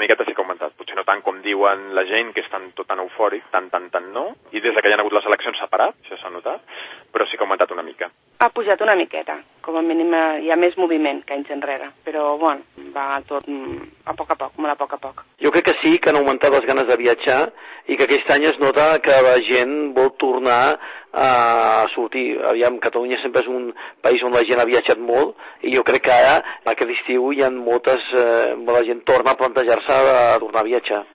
miqueta sí que ha augmentat. Potser no tant com diuen la gent, que és tan eufòric, tant no. I des que hi ha hagut les eleccions s'ha parat, això s'ha notat, però sí que ha augmentat una mica. Ha pujat una miqueta, com a mínim hi ha més moviment que anys enrere, però bueno, va tot a poc, molt a poc. Jo crec que sí, que han augmentat les ganes de viatjar i que aquest any es nota que la gent vol tornar a sortir. Aviam, Catalunya sempre és un país on la gent ha viatjat molt i jo crec que ara, aquest estiu, hi ha la gent torna a plantejar-se a tornar a viatjar.